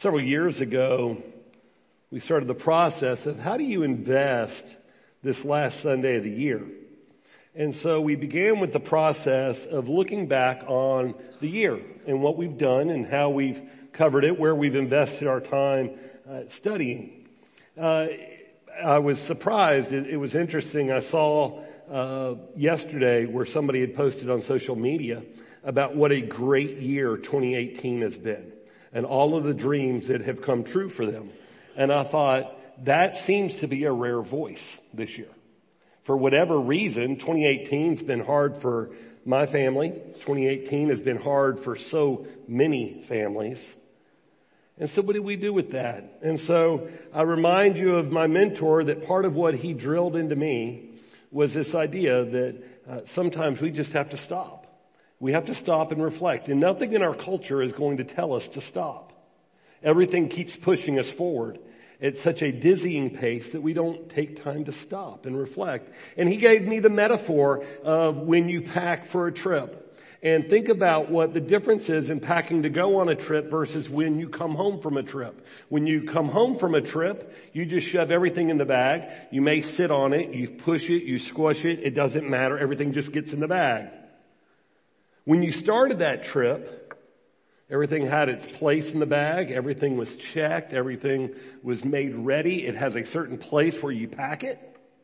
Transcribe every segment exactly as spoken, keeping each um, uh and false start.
Several years ago, we started the process of how do you invest this last Sunday of the year? And so we began with the process of looking back on the year and what we've done and how we've covered it, where we've invested our time uh, studying. Uh, I was surprised. It, it was interesting. I saw uh, yesterday where somebody had posted on social media about what a great year twenty eighteen has been and all of the dreams that have come true for them. And I thought, that seems to be a rare voice this year. For whatever reason, twenty eighteen's been hard for my family. twenty eighteen has been hard for so many families. And so what did we do with that? And so I remind you of my mentor that part of what he drilled into me was this idea that uh, sometimes we just have to stop. We have to stop and reflect. And nothing in our culture is going to tell us to stop. Everything keeps pushing us forward at such a dizzying pace that we don't take time to stop and reflect. And he gave me the metaphor of when you pack for a trip. And think about what the difference is in packing to go on a trip versus when you come home from a trip. When you come home from a trip, you just shove everything in the bag. You may sit on it, you push it, you squash it. It doesn't matter. Everything just gets in the bag. When you started that trip, everything had its place in the bag. Everything was checked. Everything was made ready. It has a certain place where you pack it.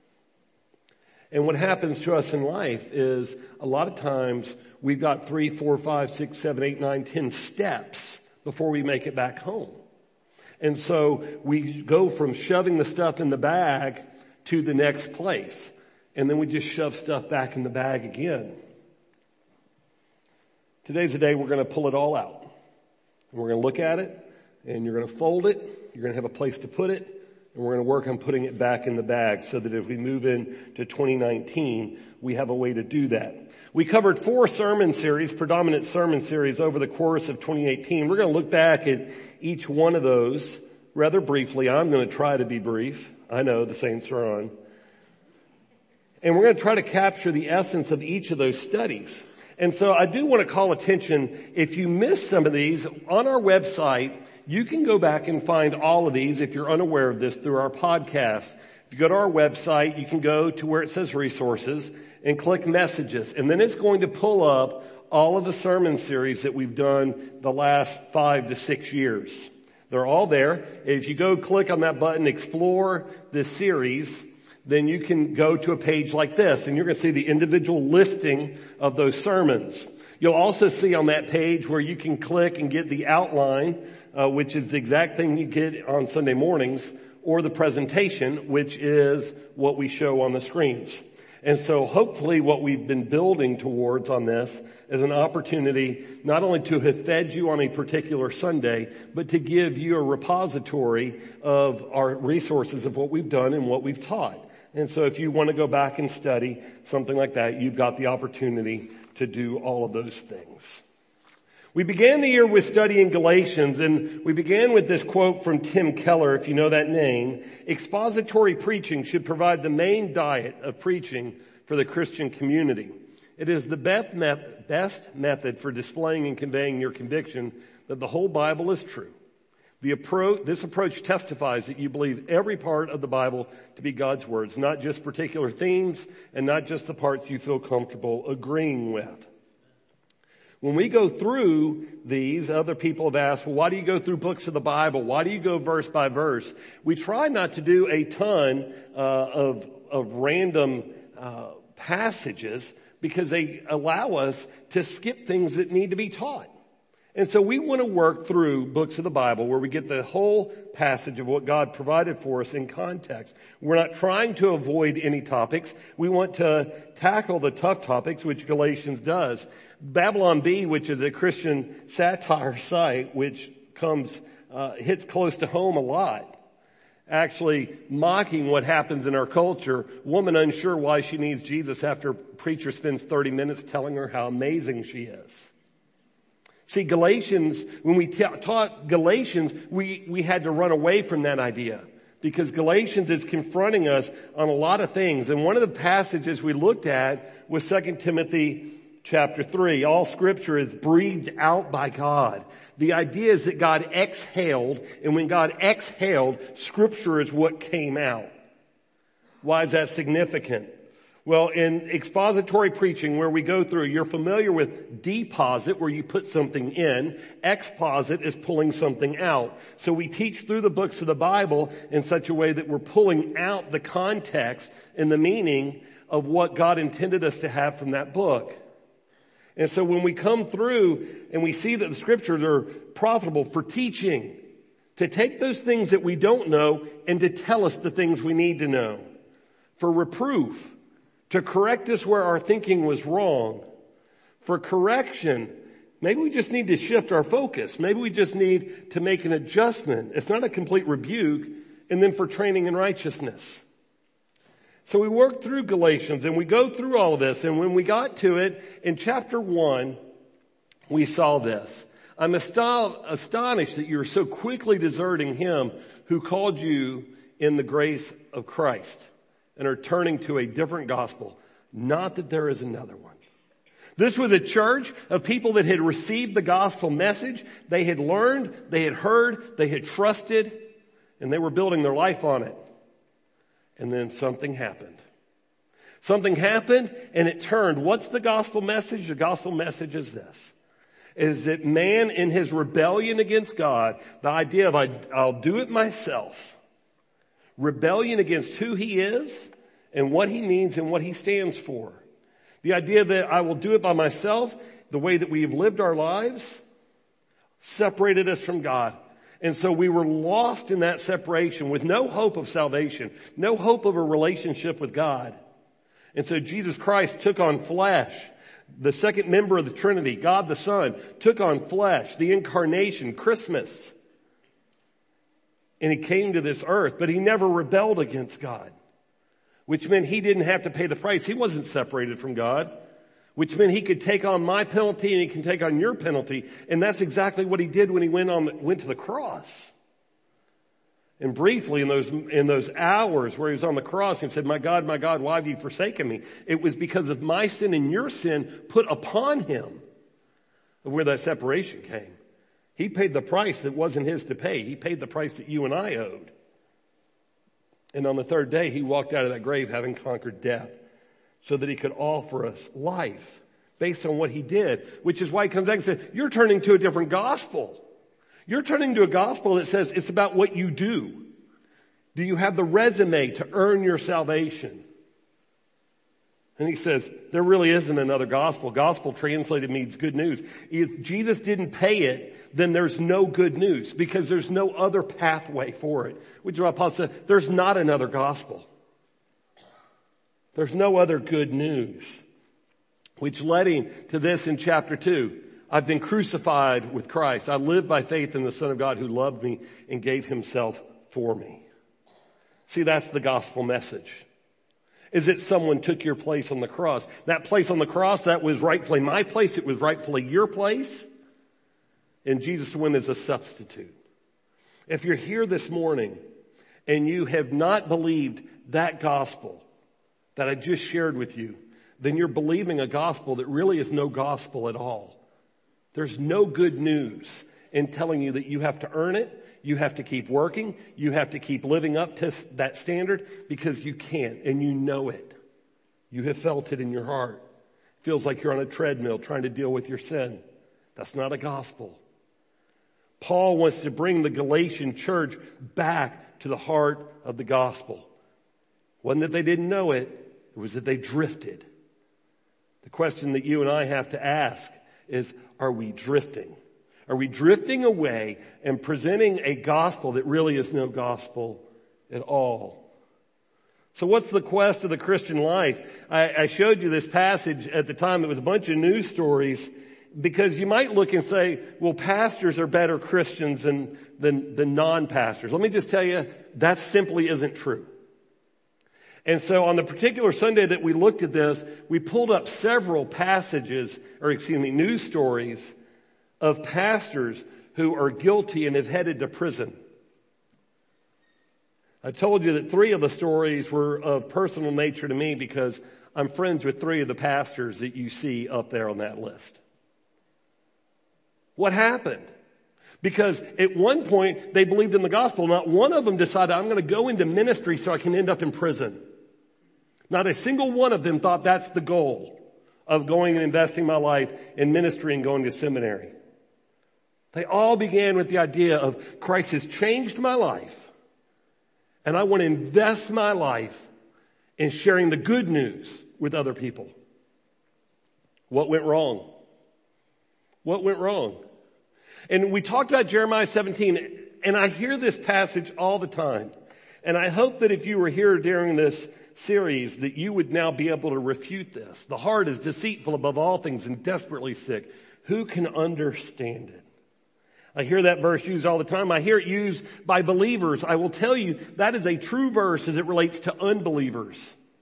And what happens to us in life is a lot of times we've got three, four, five, six, seven, eight, nine, ten steps before we make it back home. And so we go from shoving the stuff in the bag to the next place. And then we just shove stuff back in the bag again. Today's the day we're going to pull it all out. We're going to look at it, and you're going to fold it. You're going to have a place to put it, and we're going to work on putting it back in the bag so that if we move into twenty nineteen, we have a way to do that. We covered four sermon series, predominant sermon series over the course of twenty eighteen. We're going to look back at each one of those rather briefly. I'm going to try to be brief. I know the saints are on. And we're going to try to capture the essence of each of those studies. And so I do want to call attention, if you missed some of these, on our website, you can go back and find all of these if you're unaware of this through our podcast. If you go to our website, you can go to where it says resources and click messages. And then it's going to pull up all of the sermon series that we've done the last five to six years. They're all there. If you go click on that button, explore this series, then you can go to a page like this, and you're going to see the individual listing of those sermons. You'll also see on that page where you can click and get the outline, uh, which is the exact thing you get on Sunday mornings, or the presentation, which is what we show on the screens. And so hopefully what we've been building towards on this is an opportunity not only to have fed you on a particular Sunday, but to give you a repository of our resources of what we've done and what we've taught. And so if you want to go back and study something like that, you've got the opportunity to do all of those things. We began the year with studying Galatians, and we began with this quote from Tim Keller, if you know that name. Expository preaching should provide the main diet of preaching for the Christian community. It is the best method for displaying and conveying your conviction that the whole Bible is true. The approach, this approach testifies that you believe every part of the Bible to be God's words, not just particular themes and not just the parts you feel comfortable agreeing with. When we go through these, other people have asked, well, why do you go through books of the Bible? Why do you go verse by verse? We try not to do a ton uh, of, of random uh, passages because they allow us to skip things that need to be taught. And so we want to work through books of the Bible where we get the whole passage of what God provided for us in context. We're not trying to avoid any topics. We want to tackle the tough topics, which Galatians does. Babylon Bee, which is a Christian satire site, which comes, uh, hits close to home a lot, actually mocking what happens in our culture. Woman unsure why she needs Jesus after preacher spends thirty minutes telling her how amazing she is. See, Galatians, when we ta- taught Galatians, we, we had to run away from that idea because Galatians is confronting us on a lot of things. And one of the passages we looked at was Second Timothy chapter three. All scripture is breathed out by God. The idea is that God exhaled, and when God exhaled, scripture is what came out. Why is that significant? Well, in expository preaching where we go through, you're familiar with deposit where you put something in. Exposit is pulling something out. So we teach through the books of the Bible in such a way that we're pulling out the context and the meaning of what God intended us to have from that book. And so when we come through and we see that the scriptures are profitable for teaching, to take those things that we don't know and to tell us the things we need to know, for reproof, to correct us where our thinking was wrong, for correction, maybe we just need to shift our focus. Maybe we just need to make an adjustment. It's not a complete rebuke. And then for training in righteousness. So we work through Galatians and we go through all of this. And when we got to it in chapter one, we saw this. I'm astonished that you're so quickly deserting him who called you in the grace of Christ and are turning to a different gospel. Not that there is another one. This was a church of people that had received the gospel message. They had learned, they had heard, they had trusted, and they were building their life on it. And then something happened. Something happened and it turned. What's the gospel message? The gospel message is this. Is that man in his rebellion against God, the idea of I, I'll do it myself. Rebellion against who he is and what he means and what he stands for. The idea that I will do it by myself, the way that we have lived our lives, separated us from God. And so we were lost in that separation with no hope of salvation, no hope of a relationship with God. And so Jesus Christ took on flesh. The second member of the Trinity, God the Son, took on flesh, the incarnation, Christmas. And he came to this earth, but he never rebelled against God, which meant he didn't have to pay the price. He wasn't separated from God, which meant he could take on my penalty and he can take on your penalty. And that's exactly what he did when he went on, went to the cross. And briefly in those, in those hours where he was on the cross and said, my God, my God, why have you forsaken me? It was because of my sin and your sin put upon him of where that separation came. He paid the price that wasn't his to pay. He paid the price that you and I owed. And on the third day, he walked out of that grave having conquered death so that he could offer us life based on what he did, which is why he comes back and says, you're turning to a different gospel. You're turning to a gospel that says it's about what you do. Do you have the resume to earn your salvation? And he says, there really isn't another gospel. Gospel translated means good news. If Jesus didn't pay it, then there's no good news because there's no other pathway for it. Which is why Paul said, there's not another gospel. There's no other good news. Which led him to this in chapter two. I've been crucified with Christ. I live by faith in the Son of God who loved me and gave himself for me. See, that's the gospel message. Is that someone took your place on the cross. That place on the cross, that was rightfully my place. It was rightfully your place. And Jesus went as a substitute. If you're here this morning and you have not believed that gospel that I just shared with you, then you're believing a gospel that really is no gospel at all. There's no good news in telling you that you have to earn it. You have to keep working. You have to keep living up to that standard because you can't and you know it. You have felt it in your heart. It feels like you're on a treadmill trying to deal with your sin. That's not a gospel. Paul wants to bring the Galatian church back to the heart of the gospel. It wasn't that they didn't know it. It was that they drifted. The question that you and I have to ask is, are we drifting? Are we drifting away and presenting a gospel that really is no gospel at all? So what's the quest of the Christian life? I, I showed you this passage at the time. It was a bunch of news stories because you might look and say, well, pastors are better Christians than, than, than non-pastors. Let me just tell you, that simply isn't true. And so on the particular Sunday that we looked at this, we pulled up several passages, or excuse me, news stories of pastors who are guilty and have headed to prison. I told you that three of the stories were of personal nature to me because I'm friends with three of the pastors that you see up there on that list. What happened? Because at one point they believed in the gospel. Not one of them decided, I'm going to go into ministry so I can end up in prison. Not a single one of them thought that's the goal of going and investing my life in ministry and going to seminary. They all began with the idea of Christ has changed my life, and I want to invest my life in sharing the good news with other people. What went wrong? What went wrong? And we talked about Jeremiah seventeen, and I hear this passage all the time. And I hope that if you were here during this series, that you would now be able to refute this. The heart is deceitful above all things and desperately sick. Who can understand it? I hear that verse used all the time. I hear it used by believers. I will tell you that is a true verse as it relates to unbelievers.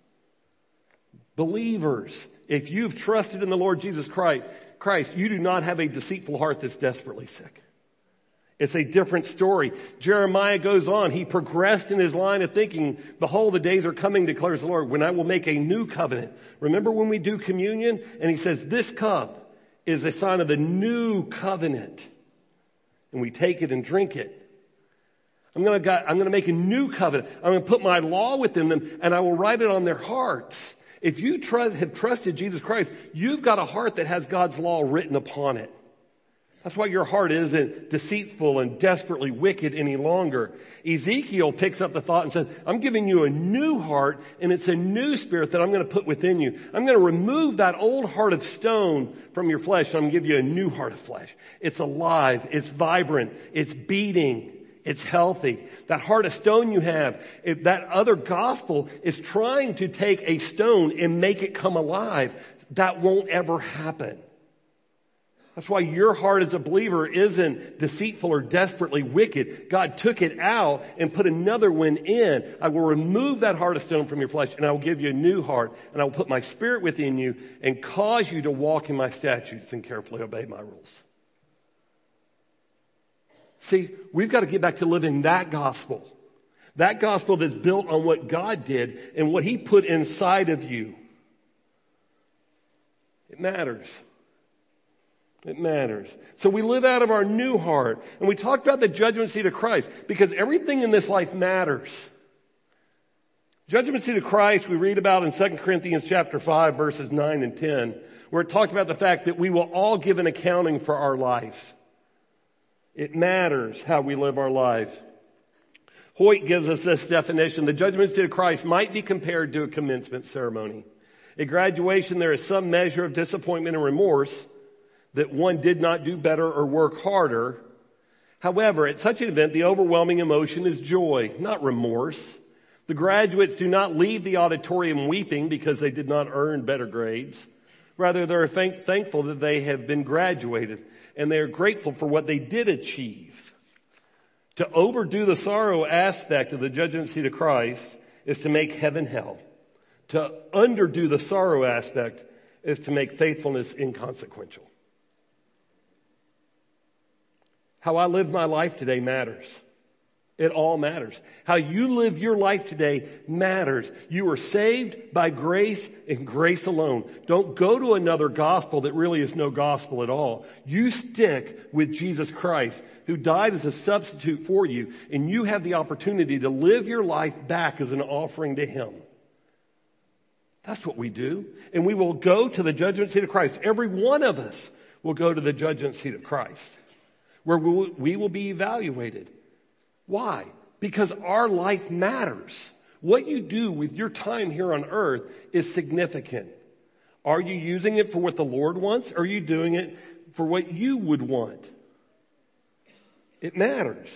Believers, if you've trusted in the Lord Jesus Christ, Christ, you do not have a deceitful heart that's desperately sick. It's a different story. Jeremiah goes on. He progressed in his line of thinking. Behold, the days are coming, declares the Lord, when I will make a new covenant. Remember when we do communion? And he says, this cup is a sign of the new covenant. And we take it and drink it. I'm going to, I'm going to make a new covenant. I'm going to put my law within them, and I will write it on their hearts. If you trust, have trusted Jesus Christ, you've got a heart that has God's law written upon it. That's why your heart isn't deceitful and desperately wicked any longer. Ezekiel picks up the thought and says, I'm giving you a new heart, and it's a new spirit that I'm going to put within you. I'm going to remove that old heart of stone from your flesh, and I'm going to give you a new heart of flesh. It's alive. It's vibrant. It's beating. It's healthy. That heart of stone you have, if that other gospel is trying to take a stone and make it come alive, that won't ever happen. That's why your heart as a believer isn't deceitful or desperately wicked. God took it out and put another one in. I will remove that heart of stone from your flesh, and I will give you a new heart, and I will put my spirit within you and cause you to walk in my statutes and carefully obey my rules. See, we've got to get back to living that gospel. That gospel that's built on what God did and what He put inside of you. It matters. It matters. So we live out of our new heart. And we talked about the judgment seat of Christ because everything in this life matters. Judgment seat of Christ we read about in Second Corinthians chapter five verses nine and ten, where it talks about the fact that we will all give an accounting for our life. It matters how we live our life. Hoyt gives us this definition. The judgment seat of Christ might be compared to a commencement ceremony. At graduation, there is some measure of disappointment and remorse that one did not do better or work harder. However, at such an event, the overwhelming emotion is joy, not remorse. The graduates do not leave the auditorium weeping because they did not earn better grades. Rather, they're thank- thankful that they have been graduated, and they are grateful for what they did achieve. To overdo the sorrow aspect of the judgment seat of Christ is to make heaven hell. To underdo the sorrow aspect is to make faithfulness inconsequential. How I live my life today matters. It all matters. How you live your life today matters. You are saved by grace and grace alone. Don't go to another gospel that really is no gospel at all. You stick with Jesus Christ, who died as a substitute for you, and you have the opportunity to live your life back as an offering to Him. That's what we do. And we will go to the judgment seat of Christ. Every one of us will go to the judgment seat of Christ, where we will be evaluated. Why? Because our life matters. What you do with your time here on earth is significant. Are you using it for what the Lord wants? Or are you doing it for what you would want? It matters.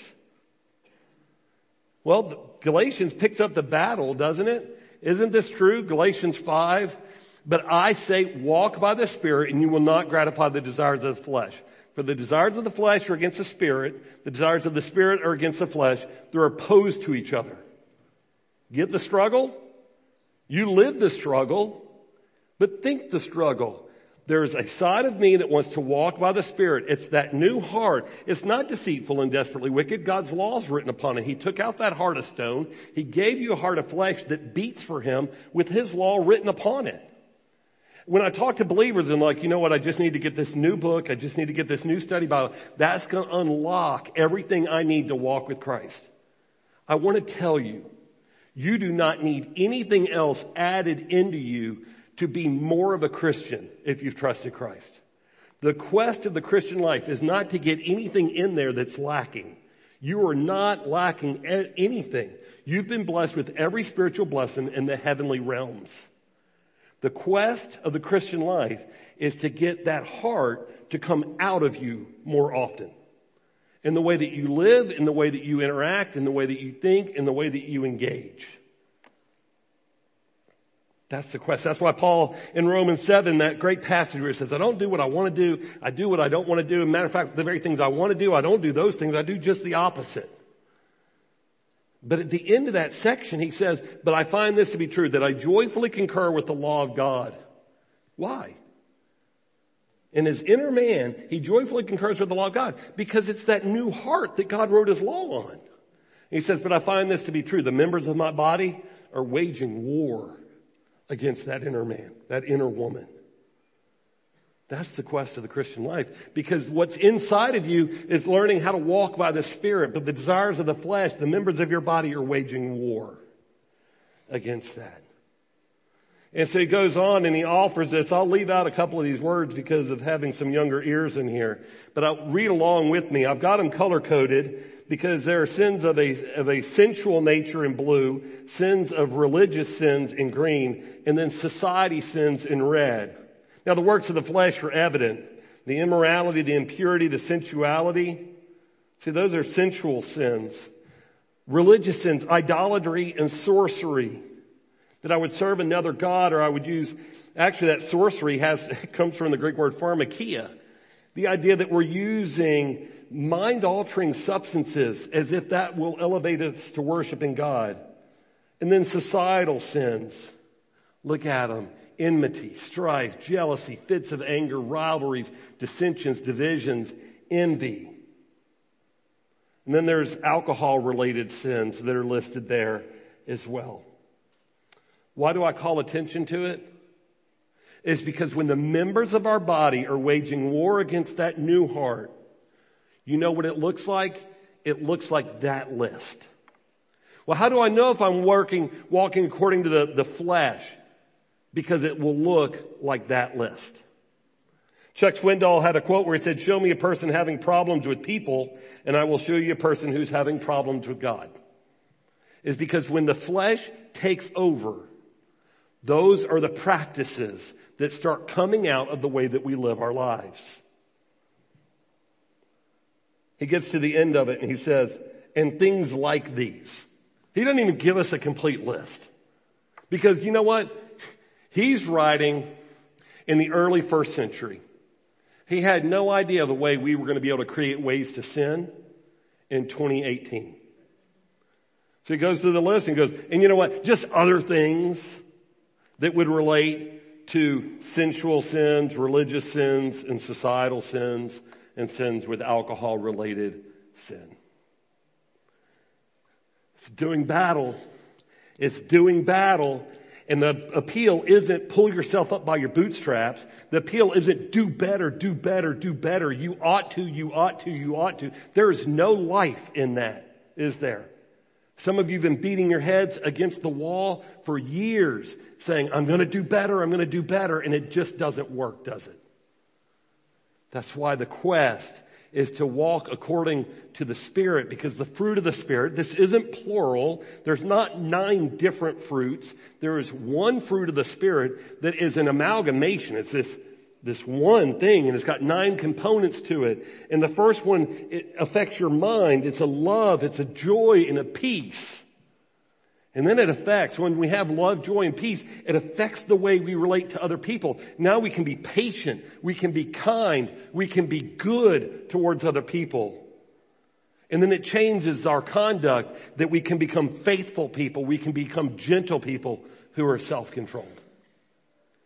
Well, Galatians picks up the battle, doesn't it? Isn't this true? Galatians five. But I say, walk by the Spirit, and you will not gratify the desires of the flesh. For the desires of the flesh are against the Spirit. The desires of the Spirit are against the flesh. They're opposed to each other. Get the struggle? You live the struggle, but think the struggle. There's a side of me that wants to walk by the Spirit. It's that new heart. It's not deceitful and desperately wicked. God's law is written upon it. He took out that heart of stone. He gave you a heart of flesh that beats for him with his law written upon it. When I talk to believers and like, you know what, I just need to get this new book. I just need to get this new study Bible. That's going to unlock everything I need to walk with Christ. I want to tell you, you do not need anything else added into you to be more of a Christian if you've trusted Christ. The quest of the Christian life is not to get anything in there that's lacking. You are not lacking anything. You've been blessed with every spiritual blessing in the heavenly realms. The quest of the Christian life is to get that heart to come out of you more often. In the way that you live, in the way that you interact, in the way that you think, in the way that you engage. That's the quest. That's why Paul in Romans seven, that great passage where he says, I don't do what I want to do. I do what I don't want to do. As a matter of fact, the very things I want to do, I don't do those things. I do just the opposite. But at the end of that section, he says, but I find this to be true, that I joyfully concur with the law of God. Why? In his inner man, he joyfully concurs with the law of God because it's that new heart that God wrote his law on. He says, but I find this to be true. The members of my body are waging war against that inner man, that inner woman. That's the quest of the Christian life, because what's inside of you is learning how to walk by the Spirit, but the desires of the flesh, the members of your body are waging war against that. And so he goes on and he offers this. I'll leave out a couple of these words because of having some younger ears in here, but I'll read along with me. I've got them color coded because there are sins of a, of a sensual nature in blue, sins of religious sins in green, and then society sins in red. Now the works of the flesh are evident. The immorality, the impurity, the sensuality. See, those are sensual sins. Religious sins, idolatry and sorcery. That I would serve another god, or I would use, actually that sorcery has, comes from the Greek word pharmakia. The idea that we're using mind-altering substances as if that will elevate us to worshiping God. And then societal sins. Look at them. Enmity, strife, jealousy, fits of anger, rivalries, dissensions, divisions, envy. And then there's alcohol-related sins that are listed there as well. Why do I call attention to it? It's because when the members of our body are waging war against that new heart, you know what it looks like? It looks like that list. Well, how do I know if I'm working, walking according to the, the flesh? Because it will look like that list. Chuck Swindoll had a quote where he said, show me a person having problems with people, and I will show you a person who's having problems with God. It's because when the flesh takes over, those are the practices that start coming out of the way that we live our lives. He gets to the end of it and he says, and things like these. He doesn't even give us a complete list. Because you know what? He's writing in the early first century. He had no idea the way we were going to be able to create ways to sin in twenty eighteen. So he goes through the list and goes, and you know what? Just other things that would relate to sensual sins, religious sins, and societal sins, and sins with alcohol-related sin. It's doing battle. It's doing battle. And the appeal isn't pull yourself up by your bootstraps. The appeal isn't do better, do better, do better. You ought to, you ought to, you ought to. There is no life in that, is there? Some of you have been beating your heads against the wall for years saying, I'm going to do better, I'm going to do better. And it just doesn't work, does it? That's why the quest is to walk according to the Spirit, because the fruit of the Spirit, this isn't plural. There's not nine different fruits. There is one fruit of the Spirit that is an amalgamation. It's this, this one thing, and it's got nine components to it. And the first one, it affects your mind. It's a love, it's a joy, and a peace. And then it affects, when we have love, joy, and peace, it affects the way we relate to other people. Now we can be patient, we can be kind, we can be good towards other people. And then it changes our conduct that we can become faithful people, we can become gentle people who are self-controlled.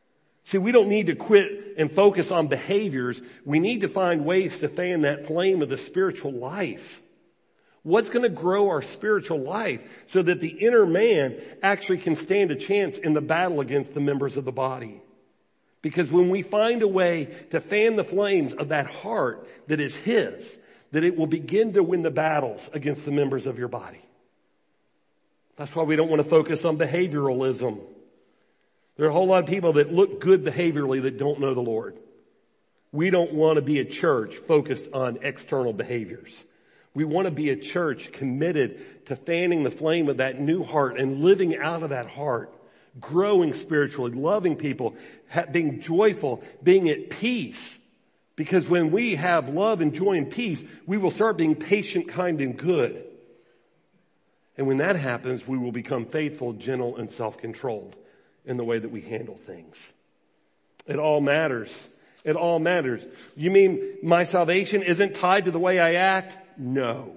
See, we don't need to quit and focus on behaviors. We need to find ways to fan that flame of the spiritual life. What's going to grow our spiritual life so that the inner man actually can stand a chance in the battle against the members of the body? Because when we find a way to fan the flames of that heart that is His, that it will begin to win the battles against the members of your body. That's why we don't want to focus on behavioralism. There are a whole lot of people that look good behaviorally that don't know the Lord. We don't want to be a church focused on external behaviors. We want to be a church committed to fanning the flame of that new heart and living out of that heart, growing spiritually, loving people, being joyful, being at peace. Because when we have love and joy and peace, we will start being patient, kind, and good. And when that happens, we will become faithful, gentle, and self-controlled in the way that we handle things. It all matters. It all matters. You mean my salvation isn't tied to the way I act? No.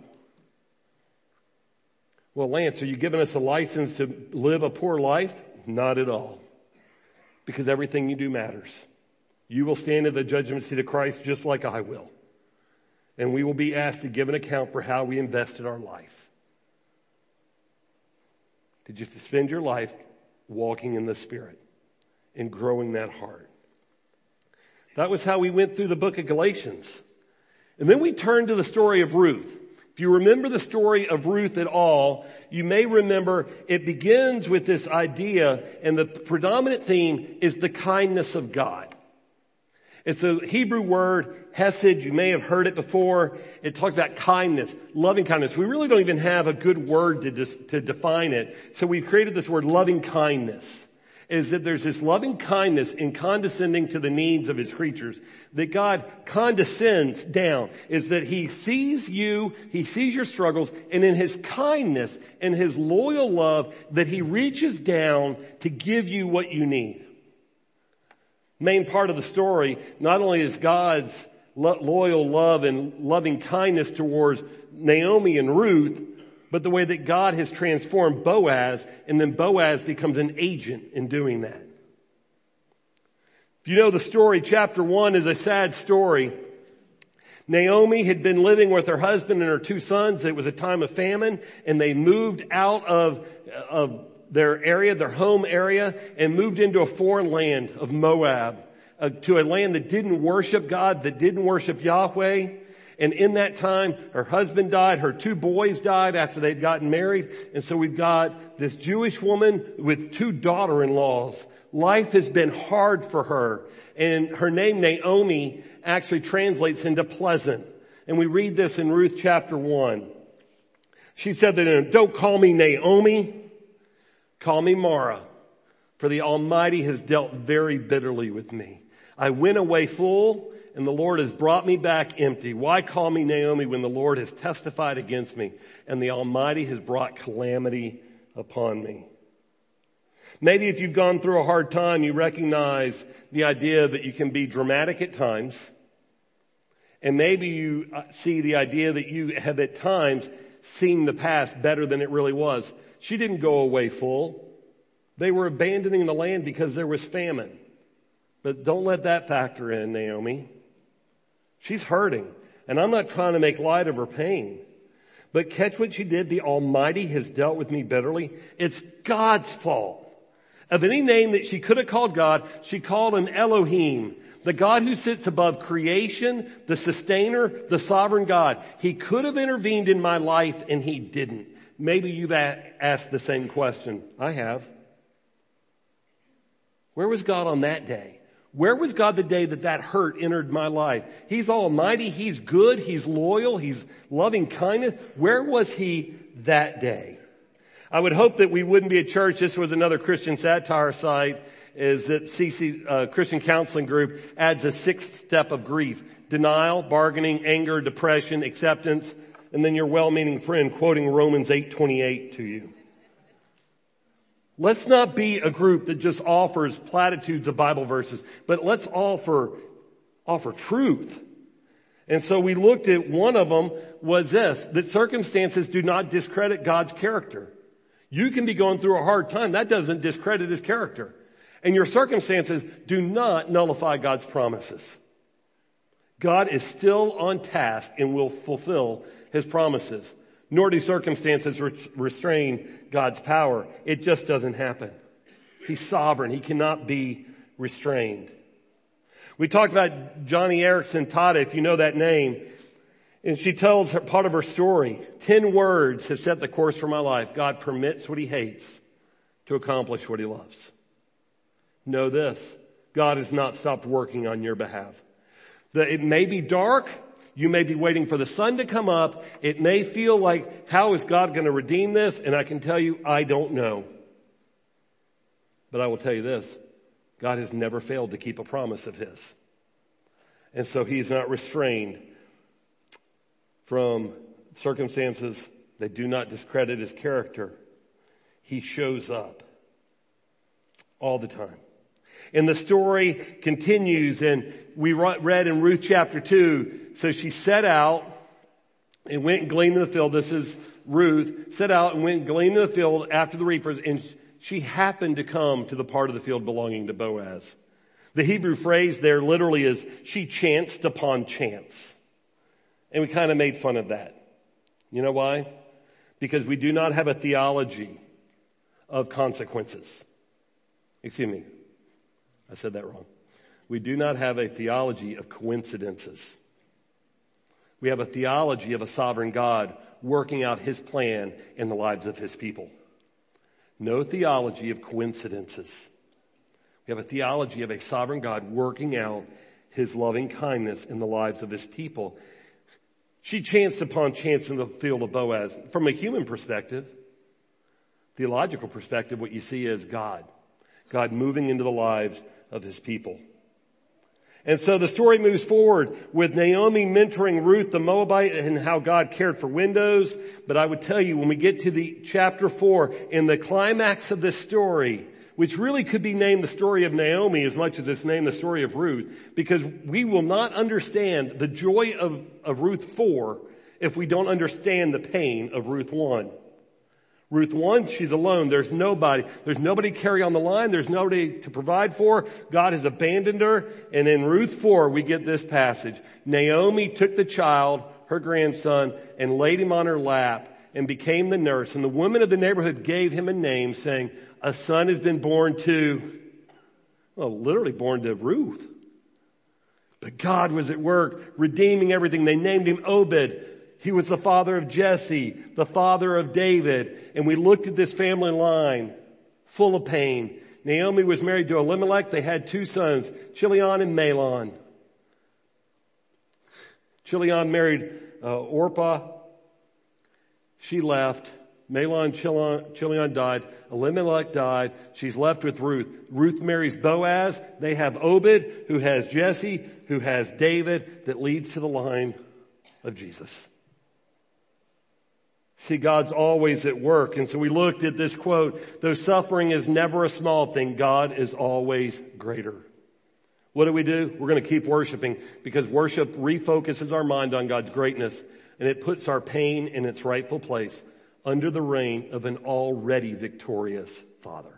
Well, Lance, are you giving us a license to live a poor life? Not at all. Because everything you do matters. You will stand at the judgment seat of Christ just like I will. And we will be asked to give an account for how we invested our life. Did you spend your life walking in the Spirit and growing that heart? That was how we went through the book of Galatians. And then we turned to the story of Ruth. If you remember the story of Ruth at all, you may remember it begins with this idea, and the predominant theme is the kindness of God. It's a Hebrew word, hesed. You may have heard it before. It talks about kindness, loving kindness. We really don't even have a good word to dis- to define it. So we've created this word, loving kindness. Is that there's this loving kindness in condescending to the needs of His creatures. That God condescends down. Is that He sees you, He sees your struggles, and in His kindness and His loyal love, that He reaches down to give you what you need. Main part of the story, not only is God's lo- loyal love and loving kindness towards Naomi and Ruth, but the way that God has transformed Boaz, and then Boaz becomes an agent in doing that. If you know the story, chapter one is a sad story. Naomi had been living with her husband and her two sons. It was a time of famine, and they moved out of, of their area, their home area, and moved into a foreign land of Moab, uh, to a land that didn't worship God, that didn't worship Yahweh. And in that time, her husband died, her two boys died after they'd gotten married. And so we've got this Jewish woman with two daughter-in-laws. Life has been hard for her. And her name, Naomi, actually translates into pleasant. And we read this in Ruth chapter one. She said that, don't call me Naomi, call me Mara, for the Almighty has dealt very bitterly with me. I went away full, and the Lord has brought me back empty. Why call me Naomi when the Lord has testified against me, and the Almighty has brought calamity upon me? Maybe if you've gone through a hard time, you recognize the idea that you can be dramatic at times. And maybe you see the idea that you have at times seen the past better than it really was. She didn't go away full. They were abandoning the land because there was famine. But don't let that factor in, Naomi. She's hurting. And I'm not trying to make light of her pain. But catch what she did. The Almighty has dealt with me bitterly. It's God's fault. Of any name that she could have called God, she called him Elohim, the God who sits above creation, the sustainer, the sovereign God. He could have intervened in my life, and he didn't. Maybe you've asked the same question. I have. Where was God on that day? Where was God the day that that hurt entered my life? He's almighty. He's good. He's loyal. He's loving kindness. Where was he that day? I would hope that we wouldn't be a church. This was another Christian satire site, is that C C, uh, Christian Counseling Group adds a sixth step of grief. Denial, bargaining, anger, depression, acceptance, and then your well-meaning friend quoting Romans eight twenty-eight to you. Let's not be a group that just offers platitudes of Bible verses, but let's offer, offer truth. And so we looked at one of them was this, that circumstances do not discredit God's character. You can be going through a hard time. That doesn't discredit his character. And your circumstances do not nullify God's promises. God is still on task and will fulfill his promises. Nor do circumstances restrain God's power. It just doesn't happen. He's sovereign. He cannot be restrained. We talked about Johnny Erickson Tata, if you know that name. And she tells her, part of her story. Ten words have set the course for my life. God permits what he hates to accomplish what he loves. Know this. God has not stopped working on your behalf. The, it may be dark. You may be waiting for the sun to come up. It may feel like, how is God going to redeem this? And I can tell you, I don't know. But I will tell you this. God has never failed to keep a promise of his. And so he's not restrained from circumstances that do not discredit his character. He shows up all the time. And the story continues, and we read in Ruth chapter two, so she set out and went and gleaned in the field. This is Ruth, set out and went and gleaned in the field after the reapers, and she happened to come to the part of the field belonging to Boaz. The Hebrew phrase there literally is, she chanced upon chance. And we kind of made fun of that. You know why? Because we do not have a theology of consequences. Excuse me. I said that wrong. We do not have a theology of coincidences. We have a theology of a sovereign God working out his plan in the lives of his people. No theology of coincidences. We have a theology of a sovereign God working out his loving kindness in the lives of his people. She chanced upon chance in the field of Boaz. From a human perspective, theological perspective, what you see is God. God moving into the lives of his people. And so the story moves forward with Naomi mentoring Ruth the Moabite and how God cared for widows. But I would tell you, when we get to the chapter four, in the climax of this story, which really could be named the story of Naomi as much as it's named the story of Ruth, because we will not understand the joy of, of Ruth four if we don't understand the pain of Ruth one. Ruth one, she's alone. There's nobody. There's nobody to carry on the line. There's nobody to provide for. God has abandoned her. And in Ruth four, we get this passage. Naomi took the child, her grandson, and laid him on her lap and became the nurse. And the women of the neighborhood gave him a name, saying, a son has been born to, well, literally born to Ruth. But God was at work redeeming everything. They named him Obed. He was the father of Jesse, the father of David. And we looked at this family line full of pain. Naomi was married to Elimelech. They had two sons, Chilion and Mahlon. Chilion married uh, Orpah. She left. Mahlon, Chilion, Chilion died. Elimelech died. She's left with Ruth. Ruth marries Boaz. They have Obed, who has Jesse, who has David, that leads to the line of Jesus. See, God's always at work. And so we looked at this quote, though suffering is never a small thing, God is always greater. What do we do? We're going to keep worshiping, because worship refocuses our mind on God's greatness, and it puts our pain in its rightful place under the reign of an already victorious Father.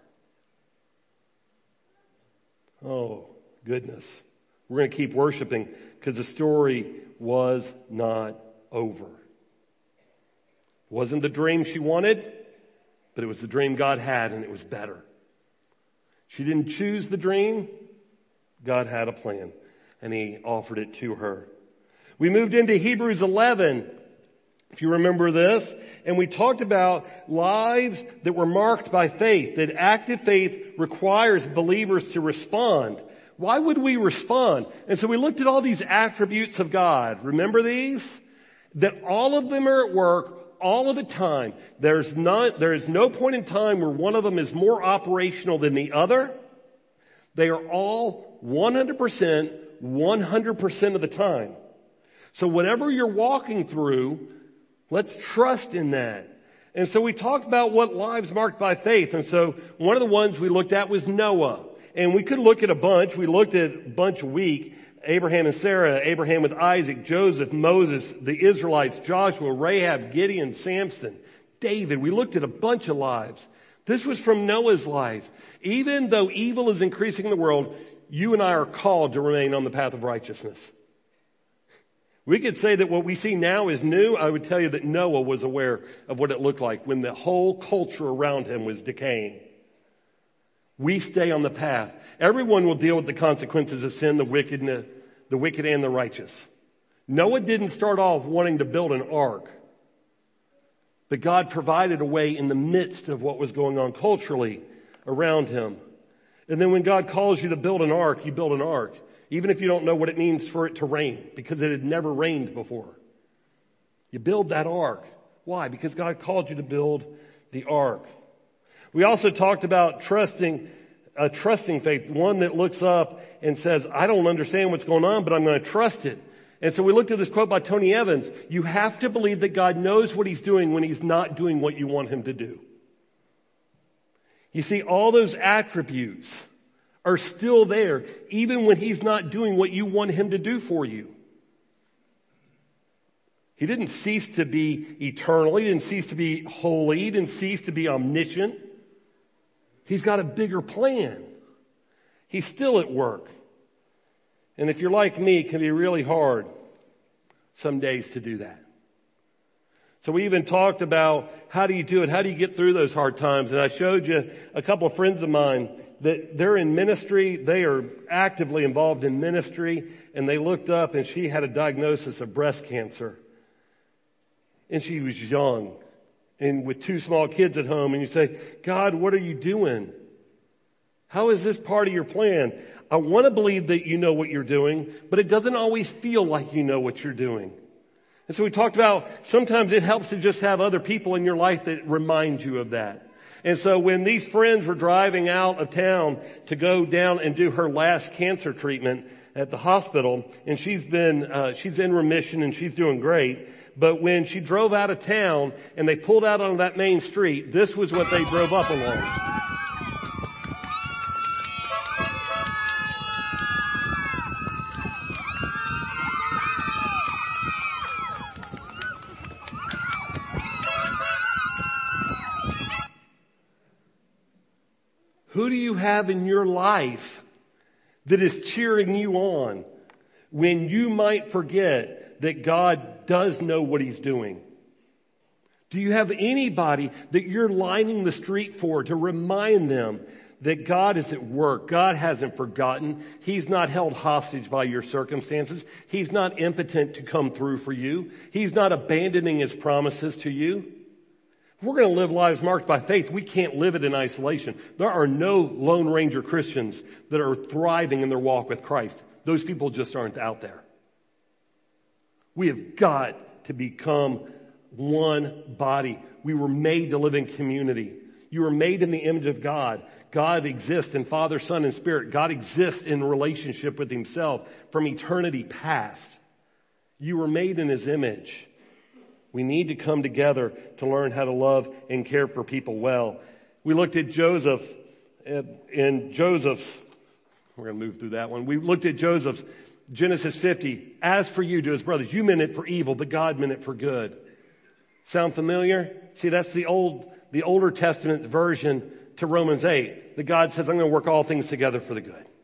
Oh, goodness. We're going to keep worshiping because the story was not over. It wasn't the dream she wanted, but it was the dream God had, and it was better. She didn't choose the dream. God had a plan, and he offered it to her. We moved into Hebrews eleven, if you remember this, and we talked about lives that were marked by faith, that active faith requires believers to respond. Why would we respond? And so we looked at all these attributes of God. Remember these? That all of them are at work all of the time. There's not, there is no point in time where one of them is more operational than the other. They are all one hundred percent, one hundred percent of the time. So whatever you're walking through, let's trust in that. And so we talked about what lives marked by faith. And so one of the ones we looked at was Noah. And we could look at a bunch. We looked at a bunch a week. Abraham and Sarah, Abraham with Isaac, Joseph, Moses, the Israelites, Joshua, Rahab, Gideon, Samson, David. We looked at a bunch of lives This was from Noah's life. Even though evil is increasing in the world, you and I are called to remain on the path of righteousness. We could say that what we see now is new. I would tell you that Noah was aware of what it looked like when the whole culture around him was decaying. We stay on the path. Everyone will deal with the consequences of sin, the wicked, and the, the wicked and the righteous. Noah didn't start off wanting to build an ark. But God provided a way in the midst of what was going on culturally around him. And then when God calls you to build an ark, you build an ark. Even if you don't know what it means for it to rain, because it had never rained before. You build that ark. Why? Because God called you to build the ark. We also talked about trusting, a trusting faith, one that looks up and says, I don't understand what's going on, but I'm going to trust it. And so we looked at this quote by Tony Evans. You have to believe that God knows what he's doing when he's not doing what you want him to do. You see, all those attributes are still there, even when he's not doing what you want him to do for you. He didn't cease to be eternal. He didn't cease to be holy. He didn't cease to be omniscient. He's got a bigger plan. He's still at work. And if you're like me, it can be really hard some days to do that. So we even talked about how do you do it? How do you get through those hard times? And I showed you a couple of friends of mine that they're in ministry. They are actively involved in ministry. And they looked up and she had a diagnosis of breast cancer. And she was young and with two small kids at home. And you say, God, what are you doing? How is this part of your plan? I want to believe that you know what you're doing, but it doesn't always feel like you know what you're doing. And so we talked about sometimes it helps to just have other people in your life that remind you of that. And so when these friends were driving out of town to go down and do her last cancer treatment at the hospital, and she's been, uh, she's in remission and she's doing great. But when she drove out of town and they pulled out on that main street, this was what they drove up along. Who do you have in your life that is cheering you on when you might forget that God does know what he's doing? Do you have anybody that you're lining the street for to remind them that God is at work? God hasn't forgotten. He's not held hostage by your circumstances. He's not impotent to come through for you. He's not abandoning his promises to you. If we're going to live lives marked by faith, we can't live it in isolation. There are no Lone Ranger Christians that are thriving in their walk with Christ. Those people just aren't out there. We have got to become one body. We were made to live in community. You were made in the image of God. God exists in Father, Son, and Spirit. God exists in relationship with himself from eternity past. You were made in his image. We need to come together to learn how to love and care for people well. We looked at Joseph in Joseph's, we're going to move through that one. We looked at Joseph's Genesis fifty. As for you, to his brothers, you meant it for evil, but God meant it for good. Sound familiar? See, that's the old, the older Testament version to Romans eight. That God says, I'm going to work all things together for the good.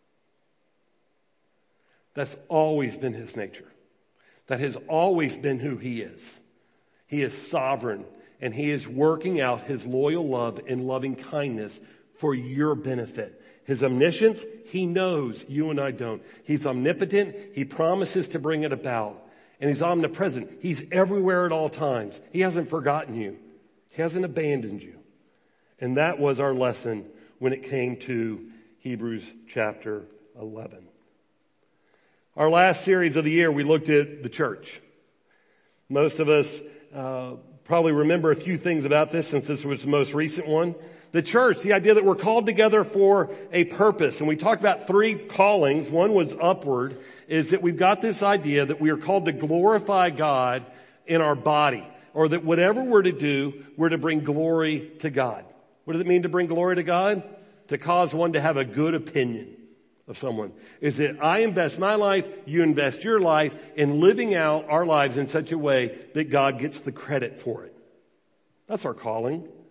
That's always been his nature. That has always been who he is. He is sovereign, and he is working out his loyal love and loving kindness for your benefit. His omniscience, he knows, you and I don't. He's omnipotent. He promises to bring it about. And he's omnipresent. He's everywhere at all times. He hasn't forgotten you. He hasn't abandoned you. And that was our lesson when it came to Hebrews chapter eleven. Our last series of the year, we looked at the church. Most of us uh, probably remember a few things about this since this was the most recent one. The church, the idea that we're called together for a purpose. And we talked about three callings. One was upward, is that we've got this idea that we are called to glorify God in our body. Or that whatever we're to do, we're to bring glory to God. What does it mean to bring glory to God? To cause one to have a good opinion of someone. Is that I invest my life, you invest your life in living out our lives in such a way that God gets the credit for it. That's our calling.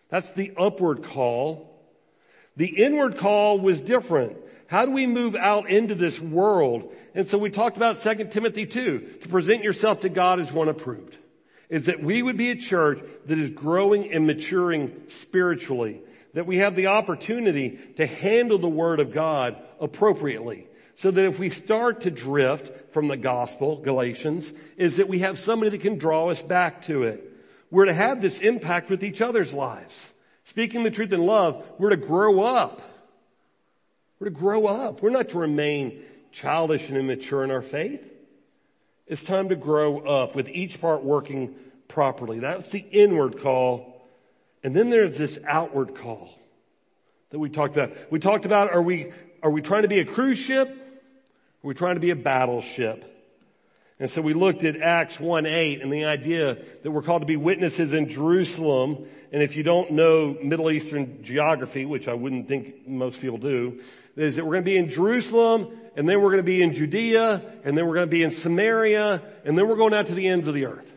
That's the upward call. The inward call was different. How do we move out into this world? And so we talked about Second Timothy two, to present yourself to God as one approved. Is that we would be a church that is growing and maturing spiritually. That we have the opportunity to handle the Word of God appropriately. So that if we start to drift from the gospel, Galatians, is that we have somebody that can draw us back to it. We're to have this impact with each other's lives. Speaking the truth in love, we're to grow up. We're to grow up. We're not to remain childish and immature in our faith. It's time to grow up with each part working properly. That's the inward call. And then there's this outward call that we talked about. We talked about, are we, are we trying to be a cruise ship? Or are we trying to be a battleship? And so we looked at Acts one eight and the idea that we're called to be witnesses in Jerusalem. And if you don't know Middle Eastern geography, which I wouldn't think most people do, is that we're going to be in Jerusalem, and then we're going to be in Judea, and then we're going to be in Samaria, and then we're going out to the ends of the earth.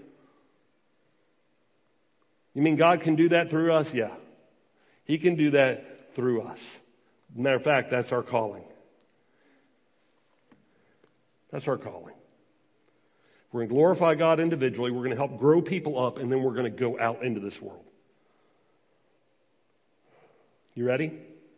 You mean God can do that through us? Yeah. He can do that through us. Matter of fact, that's our calling. That's our calling. We're going to glorify God individually. We're going to help grow people up, and then we're going to go out into this world. You ready?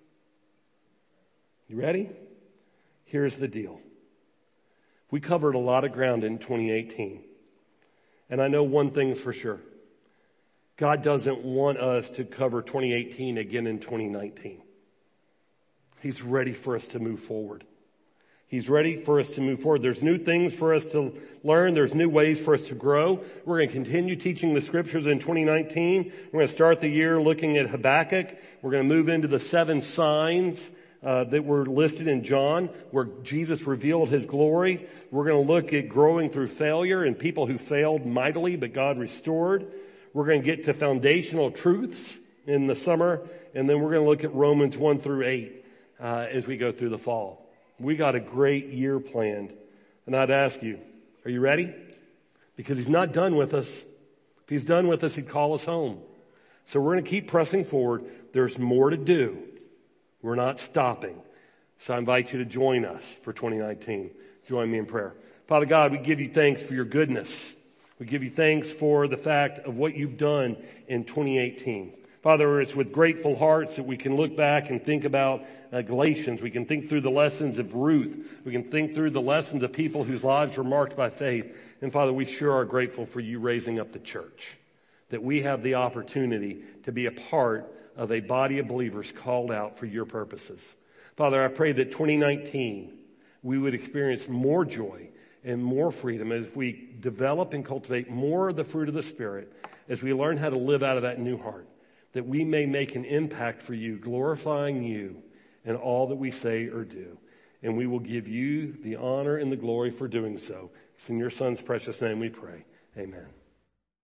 You ready? Here's the deal. We covered a lot of ground in twenty eighteen. And I know one thing's for sure. God doesn't want us to cover twenty eighteen again in twenty nineteen. He's ready for us to move forward. He's ready for us to move forward. There's new things for us to learn. There's new ways for us to grow. We're going to continue teaching the scriptures in twenty nineteen. We're going to start the year looking at Habakkuk. We're going to move into the seven signs uh, that were listed in John, where Jesus revealed his glory. We're going to look at growing through failure and people who failed mightily, but God restored. We're going to get to foundational truths in the summer, and then we're going to look at Romans one through eight uh, as we go through the fall. We got a great year planned. And I'd ask you, are you ready? Because he's not done with us. If he's done with us, he'd call us home. So we're going to keep pressing forward. There's more to do. We're not stopping. So I invite you to join us for twenty nineteen. Join me in prayer. Father God, we give you thanks for your goodness. We give you thanks for the fact of what you've done in twenty eighteen. Father, it's with grateful hearts that we can look back and think about uh, Galatians. We can think through the lessons of Ruth. We can think through the lessons of people whose lives were marked by faith. And Father, we sure are grateful for you raising up the church, that we have the opportunity to be a part of a body of believers called out for your purposes. Father, I pray that twenty nineteen, we would experience more joy and more freedom as we develop and cultivate more of the fruit of the Spirit, as we learn how to live out of that new heart, that we may make an impact for you, glorifying you in all that we say or do. And we will give you the honor and the glory for doing so. It's in your Son's precious name we pray. Amen.